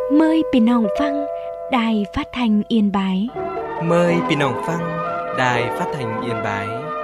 Mờiพี่น้องฟัง Đài Phát thanh Yên Bái. Mời พี่น้องฟัง Đài Phát thanh Yên Bái.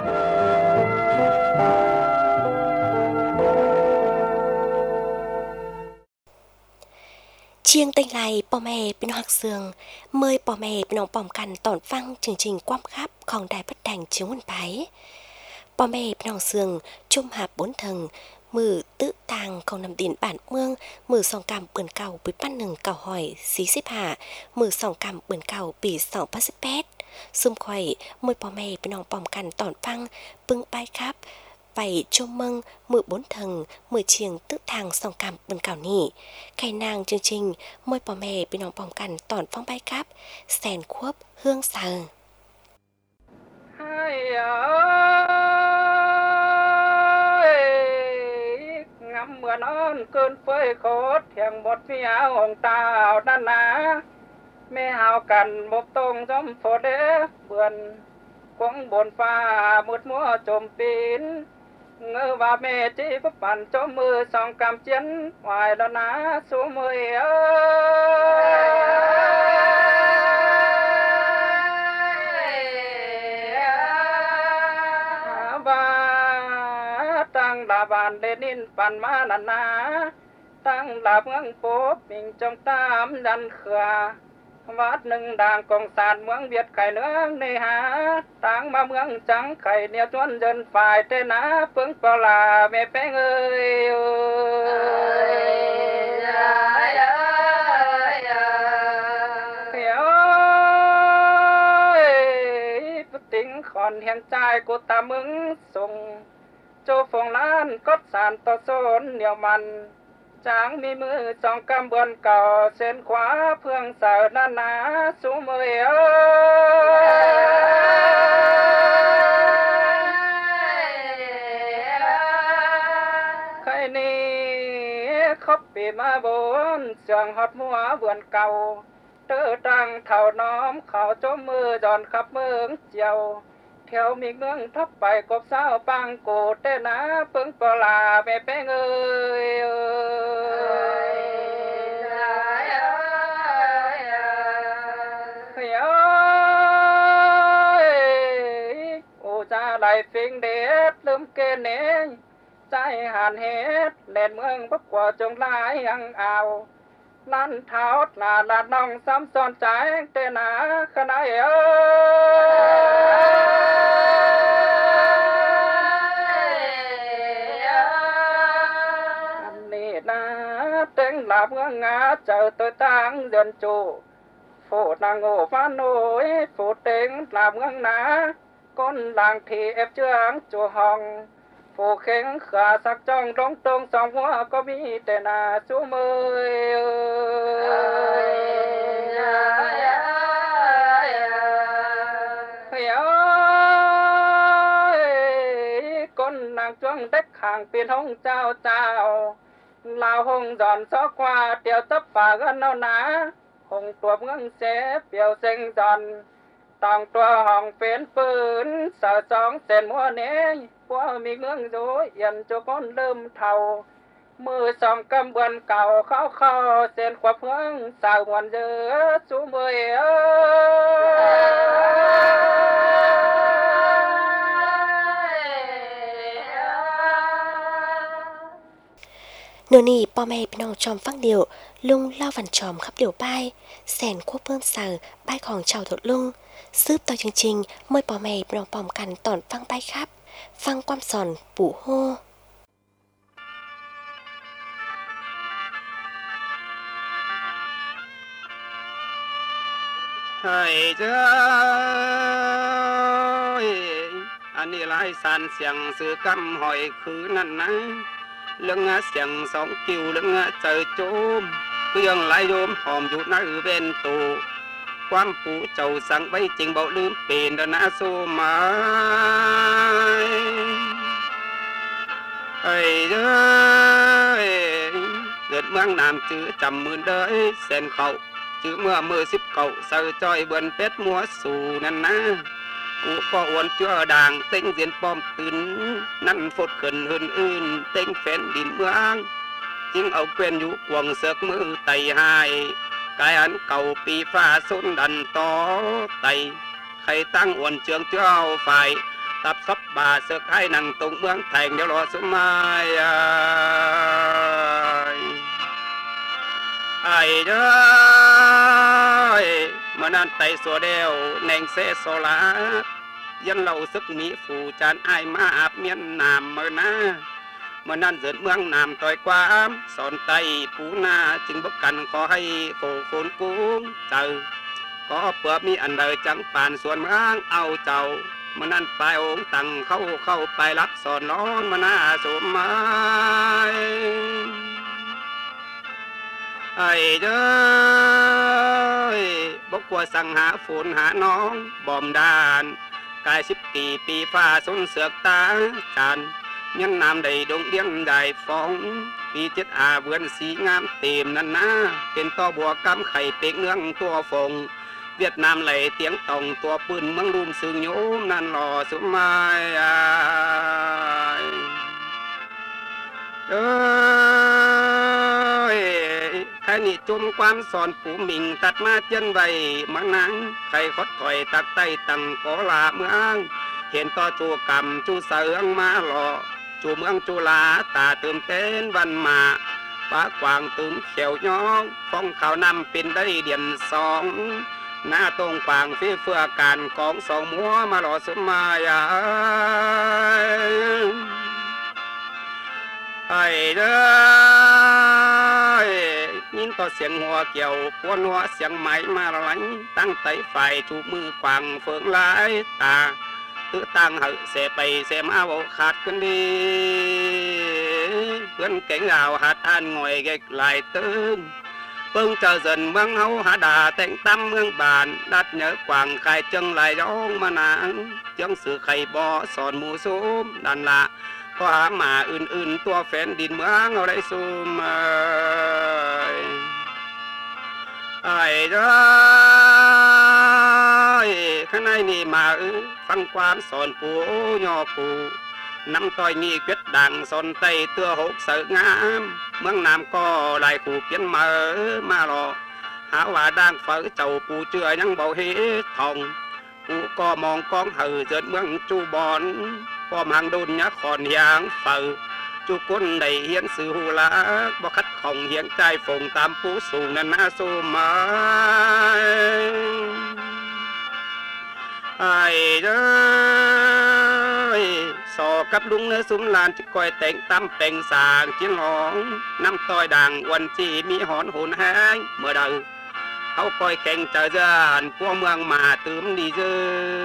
Chiêng tinh này bò mẹ bên hoặc sườn mời bò mẹ bên ông bòmกันตอนฟังchương trình quam khắpของĐài Phát thanh Chiếu Nguồn Bái. Bò mẹ bên ông sườn chung hạp 4 thầnมือตื้อทางของนำดินบ้านเมืองมือสองกำเปือนเก่าปีปั้นหนึ่งเก่าหอย45มือสองกำเปือนเก่าปี2018ซุ่มข่อยมวยปอแม่เป็นน้องปอมกันตอนฟังปึ้งไปครับไปชมเมืองมือ4thầnมือเชียงตื้อทางสองกำเปือนเก่านี่ไข่นางจริงๆมวยปอแม่เป็นน้องปอมกันตอนฟังไปครับแสนควบเฮืองเซอเมื่อนอนเกินเฟยโคตรเถียงหมดเมียองตาเอาด้านหนาไม่หาวกันบกตรงจอมโฟเดเบือนคงบนฟ้ามุดมัวจมปีนเงือว่าเมจีก็ปั่นจมมือสองกำเจียนวายแล้วนะสู้มือตั้งลาบานเลนินปันมานานาตั้งลาเมืองโป๊บมิงจงตามดันเขือวัดหนึ่งด่างกองสารเมืองเวียดไข่เนื้อในหาตั้งมาเมืองจังไข่เหนียวจนเดินฝ่ายเตนะเพิ่งปลาแม่แป้งเอ้ยติงขอนแห่งใจกูตามึงส่งโจฟงล้านกดสารต่อโซนเหนียวมันจางมีมือสองกำเบือนเก่าเส้นขวาเพื่องเสาหน้าหนาสูมืใครนี่คบปีมาบนเสียงฮอดมัวเบือนเก่าเตอตังเท่าน้อมเขาจมมือจอนขับเมืองเจียวแถวมีเมืองทับไปกบสาวปังโกเตนะเพิ่งปลาแม่แป้งเอ้ยโอ้จะไหลฟิงเด็ดลืมเกณฑ์เนยใจหันเฮ็ดเล่นเมืองบักกว่าจงลายยังเอาลั่นเท้าลาลาน้องซ้ำซ้อนใจเตนะขณะอันนี้นะเต็งหลับเงาเจอตัวตั้งเดินจูโฟนางโง่ฟ้าโนยโฟเต็งหลับเงาหนาก้นหลังทีเอฟเจืองจูห้องโฟเข็งขาสักจ้องตรงตรงสองหัวก็มีแต่หน้าสู้มือก้นนางจ้วงเด็กข่างเปลี่ยนห้องเจ้าลาวห้องดอนซอกว่าเตียวตับฝากันเอาหนาห้องตัวเมืองเสเปียวเซ็งดอนต้องตัวห้องเป็นปืนสาวสองเส้นมัวเนยพวกมีเมืองโดยยันจุก้นเริ่มเท่ามือสองกำเบือนเก่าเข้าเส้นขวบเมืองสาวมวนเยอะสู้มือนี่ปอแม่พี่น้องจอมฟังเดียวลุงเล่าฝันจอมครับเดี๋ยวป้ายแสนควบเพิ่มเสาป้ายของชาวถดลุงซืบต่อจริงๆเมื่อปอแม่พี่น้องปอมกันตอนฟังไปครับฟังความสอนปู่โฮให้เจ้าอันนี้หลายสันเสียงสื่อกำหอยคือนั่นนะเรื่องเสียงสองกิ้วเรื่องเจอโจมเพื่องหลายโยมหอมอยู่ในเวนตูความปู่เจ้าสั่งไว้จริงบอกลืมเปลี่ยนนะสู้มาไอ้เด้อเกิดเมืองนามจื้อจำมือเด้อเส้นเขาจื้อเมื่อมือ10เก่าเสือจอยเบือนเป็ดมัวสู่นั่นนะกูก็อ้วนเชื่อด่างเต็งเสียนป้อมตื่นนั่นฟดขึ้นอื่นเต็งแฟนดินเมืองจึงเอาเกวียนอยู่กวงเสือกมือไต่หายกายอันเก่าปีฟ้าสุนดันต่อไตใครตั้งอ้วนเจืองเจ้าฝ่ายตับซับบาเสือกให้นั่งตรงเมืองแทงเดี๋ยวรอสมัยไอ้เด้อเมื่อนั้นไตสัวเดียวแหน่งเสโซลายันเราซึกมีฝูจานไอมาอาบเมียนนามเมื่อนะเมื่อนั้นเดินเมืองนามต่อยความสอนไตปูนาจึงบกกันขอให้โคโคนกุ้งเจอขอเปลือกมีอันเดอจังป่านส่วนเมืองเอาเจ้าเมื่อนั้นปลายองค์ตั้งเข้าไปรับสอนน้องมาหน้าสมหมายไอ้เด้อบกว่าสั่งหาฝนหาน้องบอมดานกาย10 ปีฟ้าสนเสือกตาจานยันนามใดดงเดียงใดฟองปี7อาเบือนสีงามเต็มนั่นนะเป็นต่อบัวกำไข่เป็กเนื้องตัวฟงเวียดนามไหลเตียงตองตัวปืนเมืองรุมซึ่งโยมนั่นหล่อสุมายใครนี่จมความสอนปู่มิงตัดมาเจนใบมังนังใครคดถอยตักไตตังกอลาเมืองเห็นต่อจูกรรมจูเสืองมาหล่อจูเมืองจูลาตาเติมเต้นวันมาฟ้ากวางตึมเขียวย้องฟ้องขาวนำเป็นได้เดียน2หน้าตรงกวางเฟื่อการของสองมัวมาหล่อสมายาไอ้เด้อยินต่อเสียงหัวเกี่ยวปวนหัวเสียงไหมมาไหลตั้งไตไฟจูมือกวางเฟืองหลายตาตั้งเหเสไปเสมาโวขาดกันดีเพื่อนเก่งเอาหัดอ่านงอยเก็กลายตึงเพิ่งเจอดนเมืองเฮาหาดาแต่งตั้มเมืองบานดัดเหนือกวางไข่จังลายร้องมานานจังสื่อไข่บ่อสอนหมูซุ้มดันละก็หาหมาอื่นๆตัวแฟนดินเมืองเอาได้ซุ่มไอ้เด้อข้างในนี่มาฟังความสอนปู่ย่อปู่น้ำต้อยนี่เกิดดังสอนไตเตื้อ6เสืองามเมืองนามก็ลายขู่เพี้ยนมาหล่อหาว่าด่างเฝือเจ้าปู่เจือยังเบาเฮ็ดทองปู่ก็มองกองเหือเจิดเมืองจูบอนก็มังดุนยะขอนยางเฝือจุกุนได้เฮียนสื่อหูลักบ่คัดของเฮียงใจฝงตามปู่สูงนั้นน่าสู้มาไอ้เด้อสอกับลุงเนื้อสุมลานที่คอยแต่งตั้มแต่งสางจิ้นหองน้ำต้อยด่างวันจีมีหอนหุ่นแห้งเมื่อใดเขาคอยแข่งเจอจานพวกเมืองมาตื่มดีเจอ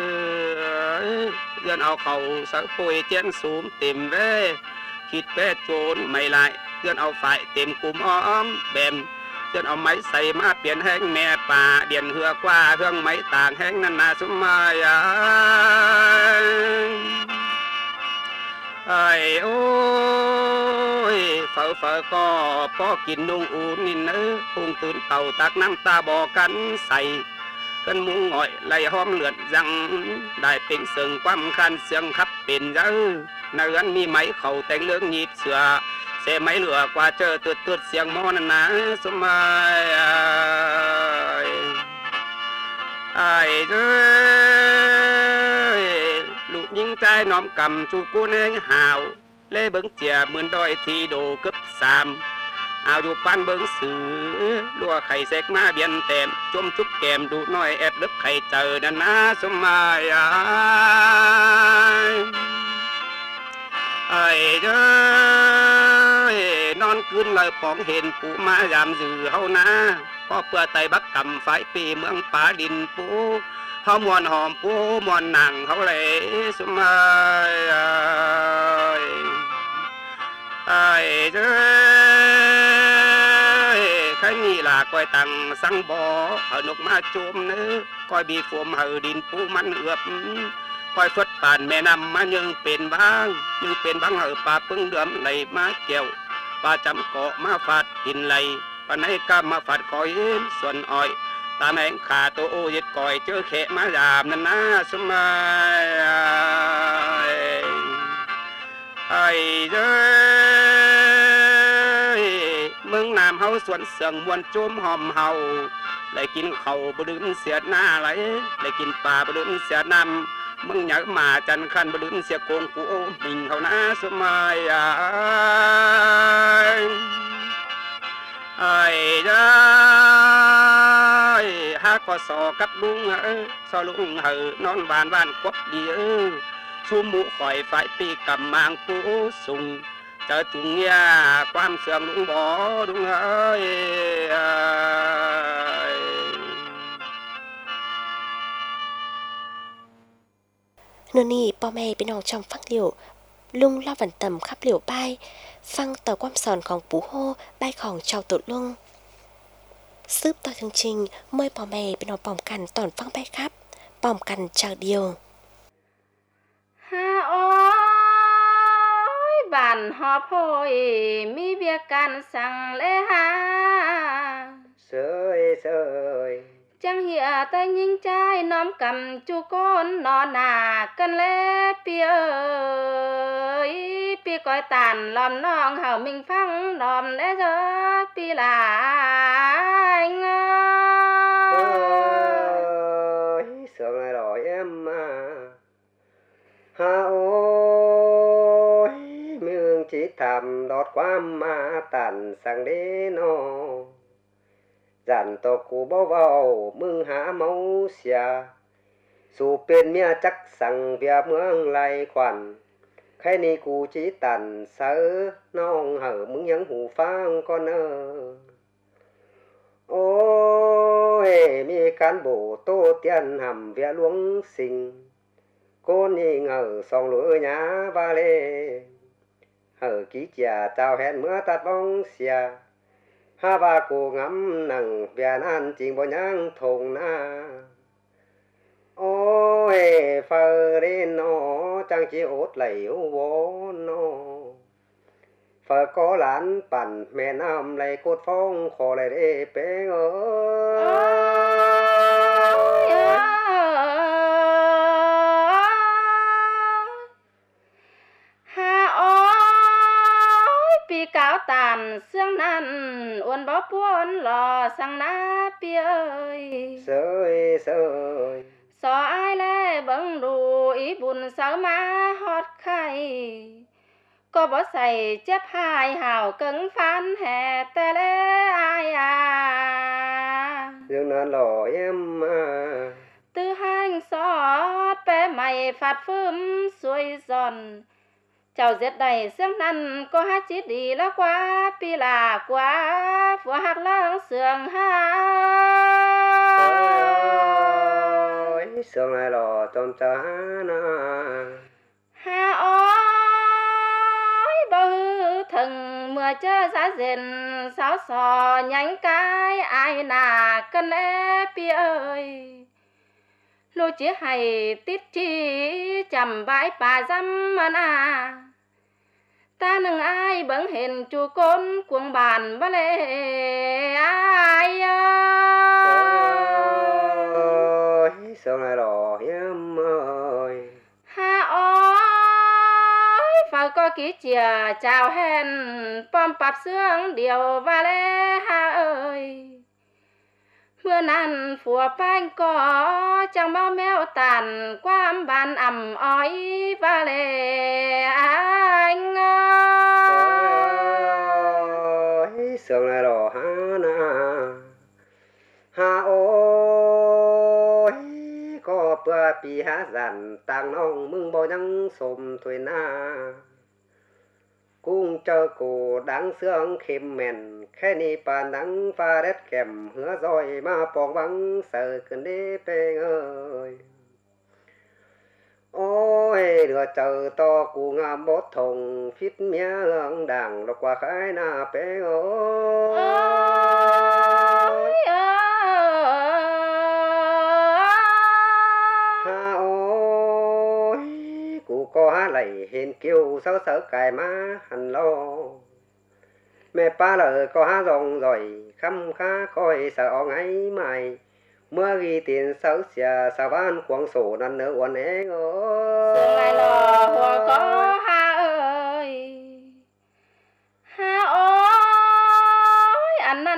เดือนเอาเขาสักปุยเจียนสูมเต็มเว้คิดแปดโจรไม่ไรเดือนเอาฝ่ายเต็มกลุ่มอ้อมแบมเดือนเอาไม้ใส่มาเปลี่ยนแห้งแม่ป่าเดียนเหือกว่าเครื่องไม้ต่างแห้งนั่นนาสมายาไอ้โอ้ยเฝ้าก็พอกินนุ่งอุ่นนี่เนื้อพุงตื่นเต่าตักน้ำตาบอกกันใส่กันมุงง่อยไหลหอมเลือดยังได้เป็นเสียงความคันเสียงขับเป็นเยอะเนื้อมีไม้เข่าแต่งเรื่องหยิบเสือเสไม่เหลือกว่าเจอตืดเสียงมอนั่นนะสมัยไอ้เด้อลูกยิงใจน้อมกำจูกูเนงหาวเล่เบิ้งเจียเหมือนดอยทีโดกึบ3เอาอยู่ปั้นเบิ้งสือลัวไข่เสกมาเบียนเต็มจมจุบแก้มดูน้อยแอบลึกไข่เจอนั่นนะสมัยไอ้เด้อนอนคืนเลยปองเห็นปู่มายามสื่อเฮานะพ่อเปื่อไตบักกำฝ่ายปีเมืองป่าดินปู่เฮามวนหอมปู่มวนหนังเขาเลยสมัยไอ้เด้อใครนี่ล่ะก้อยตังสังบ่อเอานกมาโจมเนื้อก้อยบีฝมเหือดินปู่มันเอือบคอยฟดป่านแม่น้ำมายังเป็นบ้างเหอป่าปึ้งเดือมไหลมาเกี่ยวป่าจำเกาะมาฟาดกินไหลป่าไหนก็มาฟาดคอยส่วนอ้อยตาแมงขาโตโอยึดก่อยเจอแขะมายามนั่นนะสมัยไอ้เด้อเมืองน้ำเฮาวสวนเสืองมวนจุ่มหอมเฮาได้กินเขาบดึงเสียหน้าไหลได้กินปลาบดึงเสียน้ำมึงอยากมาจันคันบดึงเสียโกงกูมิงเขานะสมัยไอ้ได้หาก็สอกับลุงสอลุงนอนบ้านกบดีชูหมูข่อยฝ่ายปีกำมางปูสุงเจอตุงเงียความเสื่อมลุงบ่ลุง Nô nì bò mẹ bên nòng trong phát liệu lung lo vần tầm khắp liệu bay phăng tờ quam sònของปูโฮใบของเจ้าตุดลุงซืบต่อchương trình mời bò mẹ bên nòngปอมกันตอนฟังไปครับปอมกันเจ้าเดียวฮาโอ้ยบ้านหอบโหยมีเบียกันสั่งเลยฮาเสยจังเหียแต่ยิงใจน้อมกำจูก้นนอนหนากันแลปีเอ้ยปีก้อยตานล้อมน้องเฮามิงฟังล้อมและเจอปีหลายงาเสือไงรอem ha ôi mương chỉ thầm đọt qua mà tàn sang đế nó dàn to cụ bao vào mương há máu xìa dù bên mía chắc sang vía mương lại khoản khai ni cụ chỉ tàn sớ non hở mương nhắn hù phang con ôi mi cán bộ tô tiền hầm vía luống sinh cô nhị ngờ song lúa nhá va lê hở ký chè chào hẹn mưa tạt bóng xìa ha ba cô ngắm nằng vẹn ăn chỉnh bao nhang thùng na ôi phơ đến nó chẳng chỉ ốt lầy vô nó phơ có lánปั่น mẹ nam lại cốt phong khổ lại để bé cáo tàn xương năn uốn bó buôn lò sang ná pi ơi sơi xó ai lê bâng đủ ý buồn sáu má hót khay có bó xài chép hai hào cứng phán hè tê lê ai dương nan lò em tư hành xót bé mày phạt phơm xuôi giòn chào giết đầy xem năn có hát chít đi lá quá pi là quá phùa hạt lăng sườn ha sườn này lò tôm cha na ha ôi bao thần mưa chớ giá dền sáo sò nhánh cái ai nà cân ê pi ơi lô chỉ hay tít chi chầm bãi bà dăm à ta nâng ai bẩn hình chu côn cuồng bàn ba lê ai ơi sao này đỏ em ơi ha ôi phải có ký chìa chào hẹn pom pap xương điều ba lê ha ơi mưa nàn phùa phanh có chẳng bao mèo tàn qua bàn ẩm ói và lệ anh ơi sương này đỏ ha na ha ôi có bữa pi há dàn tàng nong mưng bao nhăng xồm thuê na cung chờ cổ đáng sương khêm mèn khe ni bàn nắng pha đét kèm hứa rồi mà bóng vắng sợ cơn đế bê ơi ôi đưa chờ to cụ ngàm bốt thùng phít mía hương đảng lọc qua khái na bê ơi ha ôi cụ có há lầy hình kêu sớ sớ cài má hành lo mẹ ba lời có há rong rồi khăm khá coi sợ ngay mày mưa ghi tiền sớ xìa sao van quăng sổ năn nỡ uốn é sương lại lò hồ có ha ơi ha ôi anh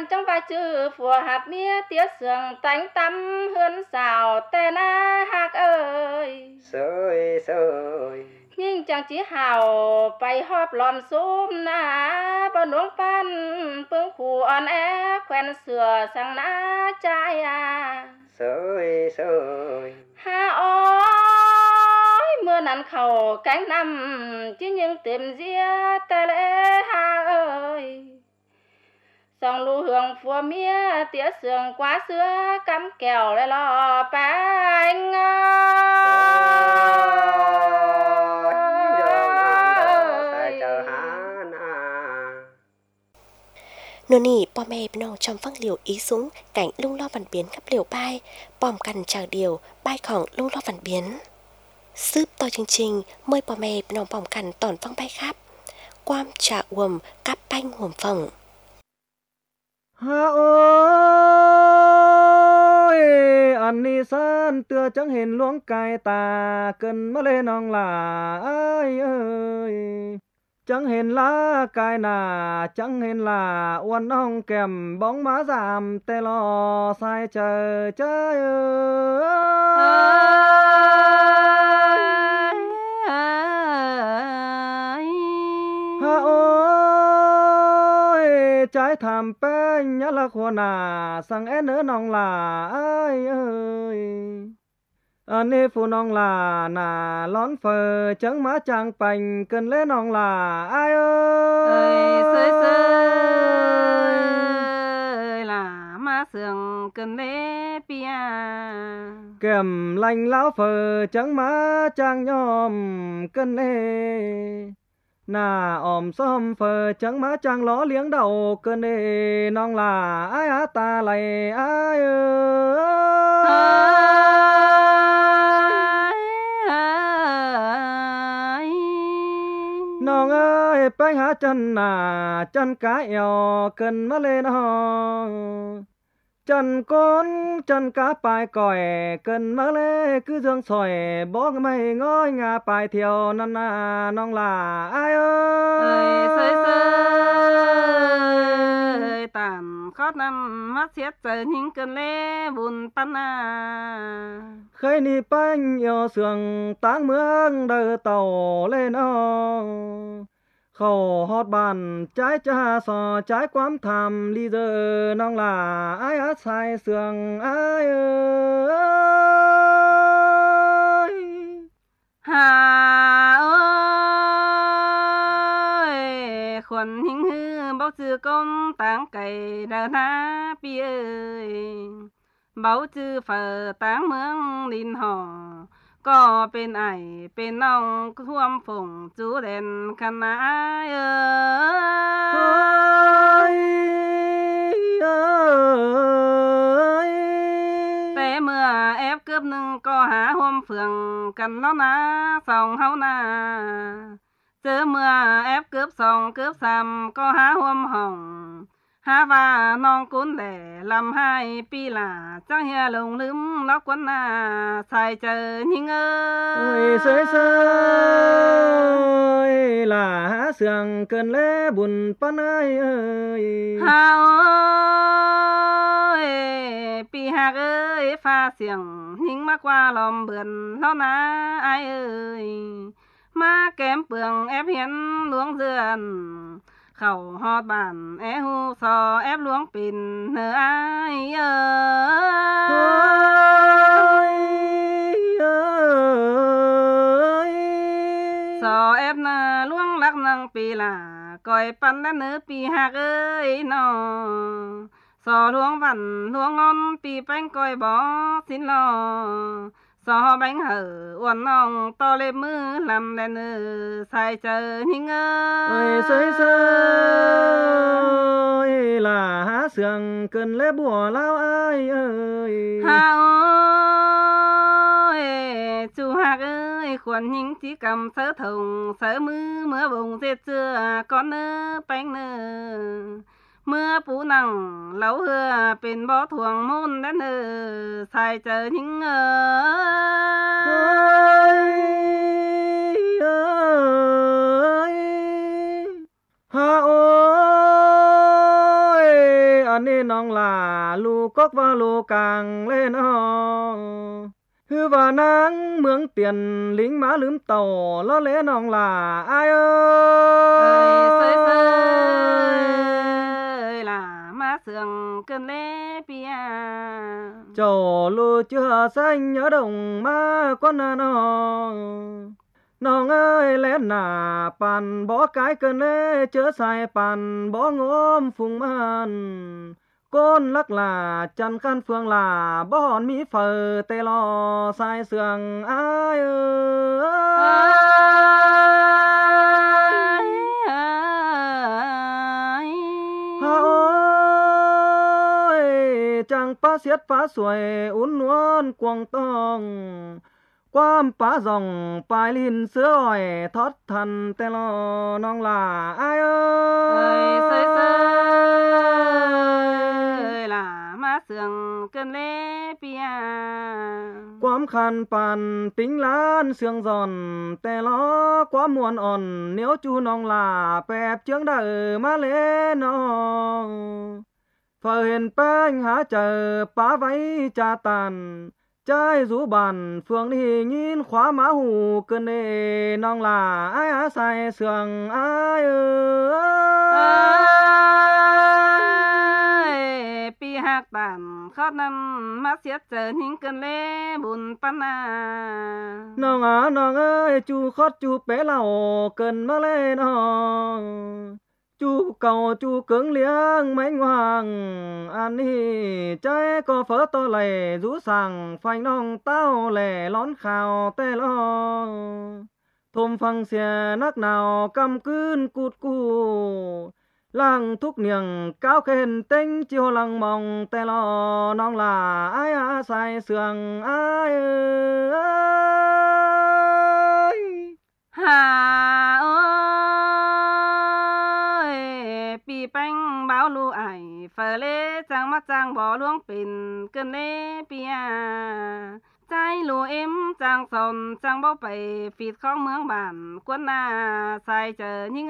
phùa hạt mía tía sườn tánh tâm hươn xào tè na hạc ơi sơi sơi nhưng chẳng chỉ hào bay hóp lòm xúm na bao nuông pan phương khu on é quen sửa sang na trai à sơi sơi ha ôi mưa nắng khẩu cánh năm chứ nhưng tìm ria tè lễ ha ơi song lưu hương phùa mía tía sườn quá xưa cắm kèo lại lò bánh nô nỉ bò mẹ bên nông trong văng liều ý súng cảnh lung lo văn biến khắp liều bay bòm cằn chào điều bay khỏng lung lo văn biến sướp to chương trình mời bò mẹ bên nông bòm cằn tòn văng bay khắp quam trà uồm cắp banh hồm phồng ha ôi anh đi san tựa chẳng hình luống cài tà cần mà lên nong là ai ơi chẳng hình lá cài nà chẳng hình là uốn nong kèm bóng má giảm tê lo sai chờ chơi ha ôi trái thảm pe nhá là khô nà sang én nữa nong là ai ơi anh đi phụ nong là nà lón phờ chẳng má chàng bành cần lên nong là ai ơi sơi sơi là má sườn cần lễ pia kèm lành lão phờ chẳng má chàng nhom cần lê nà ôm xóm phờ chẳng má chàng ló liếng đầu cơn đê nong là ai á ta lại ai nong ơi bánh há chân nà chân cá eo cần má lên ho chân con chân cá bài còi cần má lê cứ dương sỏi bó mày ngói ngà bài thiều năn nà nong là ai ơi sơi sơi tàn khót năm mắt xiết giờ những cơn lê buồn pan à khơi ni bánh yêu sườn táng mương đời tàu lên ho khẩu hót bàn trái cha sò trái quám thầm ly giờ nong là ai á sai sườn ai ơi hà ơi khuẩn hình hư bao chư công táng cày đờ na pi ơi bao chư phở táng mương linh hò có bên ai bên nong thuăm phùng chú đèn khăn ai ơi té mưa ép cướp nưng có há hôm phường cần nó ná sòng hấu na chớ mưa ép cướp sòng cướp xăm có há hôm hồng há và non cuốn để làm hai pi là chắc hè lồng lướm nó quấn à xài chờ nhưng ơi sơi sơi là há sườn cơn lễ buồn pan ai ơi ha ơi pi hạc ơi pha xiềng nhưng mà qua lòm bườn nó ná ai ơi má kém bường ép hiến luống dườn khẩu hót bản é hu sò ép luống pin nơ ai sò ép na luống lắc nâng pi là coi pan đã nơ pi hạc ơi nó sò luống vằn luống ngon pi bánh coi bó xin lo sò bánh hở uốn nong to lên mưa làm đèn xài chờ nhưng ơi sơi sơi là há sườn cơn lễ bùa lao ai ơi ha ơi chú hạc ơi khuẩn những chỉ cầm sớ thùng sớ mưa bùng dệt chưa con nơ bánh nơ mưa phú nằng lấu hưa bên bó thuồng môn đến hư xài chờ những ha ôi anh đi nong là lù cốc và lù càng lên hư và nắng mướn tiền lính má lướm tàu lo lẽ nòng là ai ơi là má sườn cơn lẽ bia chầu lù chưa xanh nhớ đồng má con nòng ơi lẽ nà bàn bỏ cái cơn lẽ chớ sai bàn bỏ ngốm phùng man con lắc là chân khăn phương là bỏ hòn mỹ phở tê lo sai sườn ai ơi chẳng phá xiết phá xuôi uốn nuôn quăng tông quam phá dòng bài linh sữa ỏi thoát thần tê lo nong là ai ơi là má sườn cơn lẽ bia quam khăn bàn tính lan sương giòn tê lo quá muôn òn nếu chu nong là bẹp chướng đời má lẽ nó phở hiền bánh há chờ phá váy cha tàn trái rú bàn phương đi nhìn khóa má hù cơn đê nong là ai á sai sườn ai pi hạc tàn khót năm mắt xiết chờ những cơn lẽ buồn pan nong ơi chu khót chu bé lầu cơn má lê chu cầu chu cứng liếng mấy hoàng ăn hi trái có phở to lầy rú sàng phanh nong tao lẻ lón khào tê lo thôm phăng xe nắc nào cầm cươn cụt cu làng thúc niềng cao khen tinh chiều lăng mong tê lo nong là ai á sai sườn ai ơi hà ơi pi bánh báo lu ải phở lê trang mắt trang bỏ luống pin cơn lê pia trái lù em trang sòn trang bao bầy phịt khóng mướng bản quân sai chờ những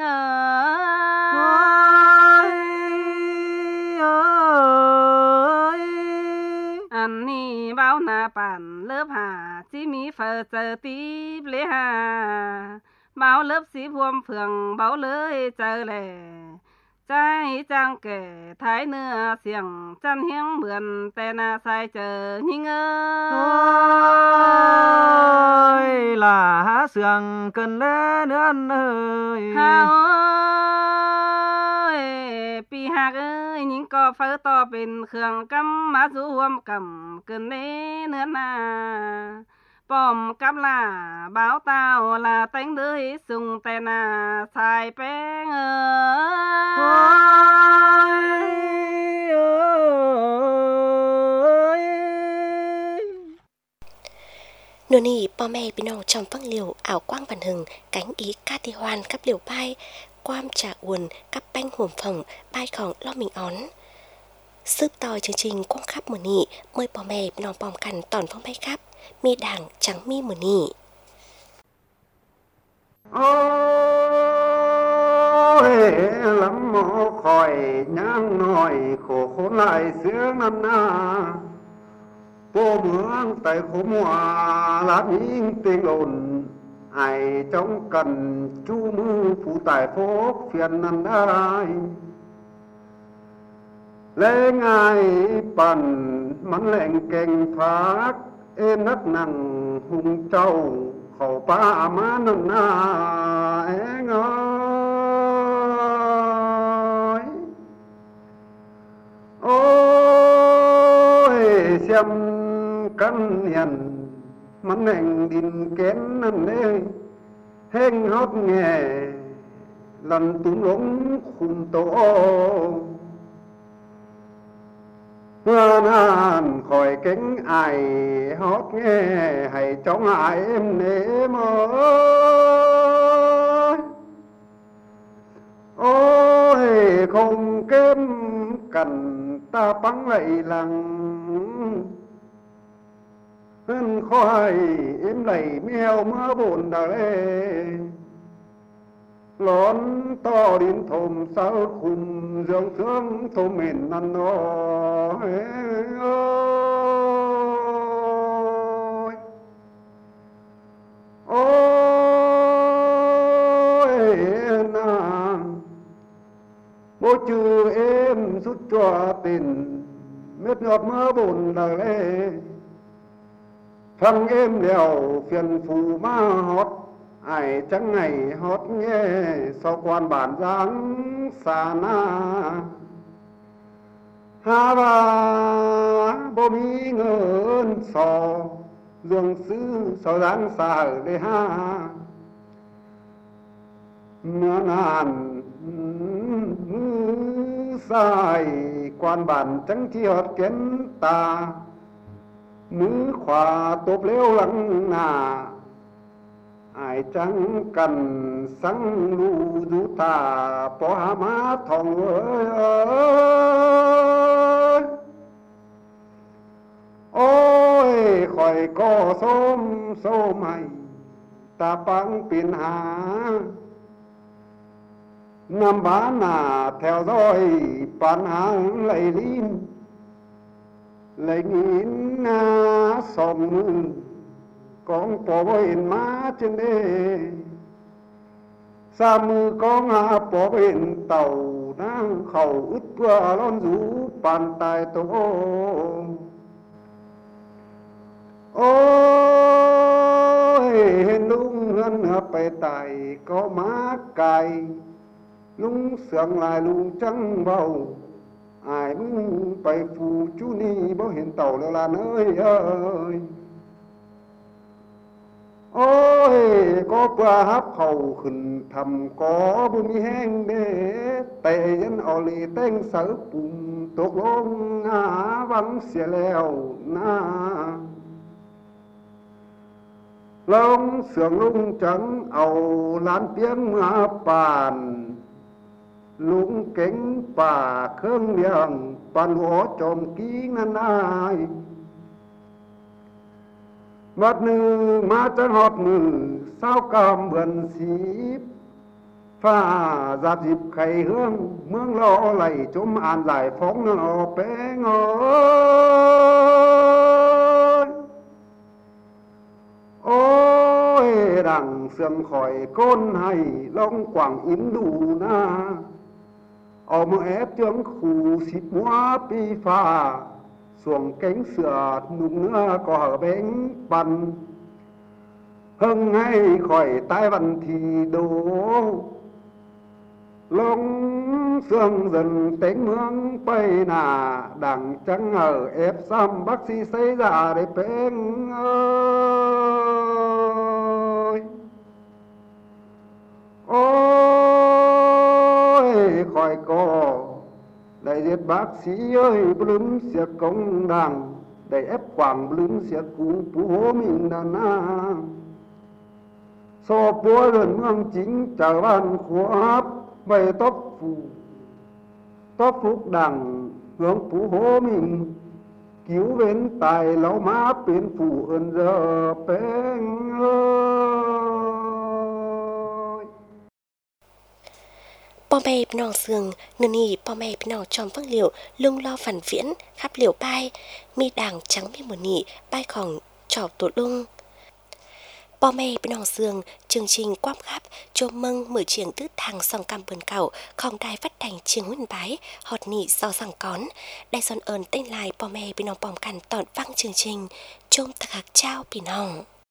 anh ni bao na bản lớp hà chỉ mi phở chờ tí lê hà bao lớp sĩ vuông phường báo lưới chờ lệ trái trang kể thái nưa xiềng chăn hiếng mượn tè na sai chờ những ơi là há sườn cần lẽ nữa anh ơi hà ơi pi hạc ơi những co phở to bên khương cắm má rú huôm cầm cần lẽ nữa na bom cắm là báo tao là tánh đứa sung tên sai bé nô nì bò mẹ bên nòng trong văng liều ảo quang văn hừng cánh ý ca ti hoan cắp liều bay quam trà uồn cắp bánh hùm phồng bay khổng lo mình ón sướp tòi chương trình quang khắp mùa nị mời bò mẹ bên nòng bòm cằn tòn phong bay khắp mi đảng trắng mi mùa nị ôi lắm mồ khỏi nhang nồi khổ khốn lại sướng năm na vô mướn tại khổ mùa lát những tiếng ồn ai trong cần chu mưu phụ tài phố phiền năn ai lễ ngài bần mắn lệnh kênh phát êm đất nặng hùng châu khẩu ba má nâng na én ơi ôi xem căn hiền mắn lệnh đình kén nâng lê hên hót nghề lần tún lống khùng tổ hương an khỏi cánh ai hót nghe hay trong ai em nếm ơi ôi không kém cần ta bắn lại lằng hân khoai em lầy mèo mơ bồn đời lón to đến thồm sao khùng dương sướng thồm mền năn nó ôi ôi nàng bố chư em rút cho tình mết ngọt mơ bồn đời lê phăng em đèo phiền phù ma hót ai chẳng ngày hót nghe sau quan bản dáng xa na ha ba bố mi ngơn sò dương sư sau dáng xa ở đây ha mưa nàn sai quan bản chẳng chi hót kiến ta mứ khóa tốt lêu lăng nà ai chẳng cần sáng lưu du ta bỏ hà má thòng ôi khỏi có xóm sâu mày ta băng biển hà năm bán nà theo dõi bán hàng lấy linh lấy nghìn sông con bỏ bên má trên đê xa mưa con bỏ bên tàu đang khẩu ướt qua lon rú bàn tay tổ ôi lung ngân hợp bề tài có má cài lung sướng lại lung trắng bầu ai muốn phải phù chú ni bảo hiện tàu là ơi ơi ôi có qua hấp hầu khẩn thầm có bùi mi heng đê tệ dân ở lì tên sở bùm tốt lông vắng xìa lèo na lông sướng lung trắng ầu lan tiếng mưa bàn lũng kính bà khương liang bàn hổ trộm ký ngân ai mất nữ má chân hót nữ sao cầm bườn xíp pha giáp dịp khay hương mương lo lầy chôm an giải phóng nó bé ngồi ôi đằng sương khỏi côn hay long quảng yếm đủ na ở một ép chương khu xịt múa pi pha xuồng cánh sữa nung nữa có ở bánh bàn hưng hay khỏi tai văn thì đổ lông sương dần tính hướng bay nà đằng trắng ở ép xăm bác sĩ xây ra để bánh ơi ôi khỏi có đại diệt bác sĩ ơi blum sẽ công đảng đại ép quảng blum sẽ cú bú hố mình đàn na so búa lần mương chính trở ban khóa về tóc phúc đảng hướng bú hố mình cứu bên tài lão má bên phủ ơn giờ bén Bò mẹ nòng sườn, nửa nì bò mẹ nòng tròn văng liệu, lung lo phản viễn, khắp liệu bay, mi đàng trắng mi một nị, bay khỏng trò tổ lung. Bò mẹ nòng sườn, chương trình quam khắp, chô mừng mở trường tứ thang song cam bươn cảo, khong đài phát thành trường nguyên bái, họt nị do rằng cón. Đài son ơn tên lại bò mẹ nòng bòm cằn tọn văng chương trình, chôm thật hạc trao bì nòng.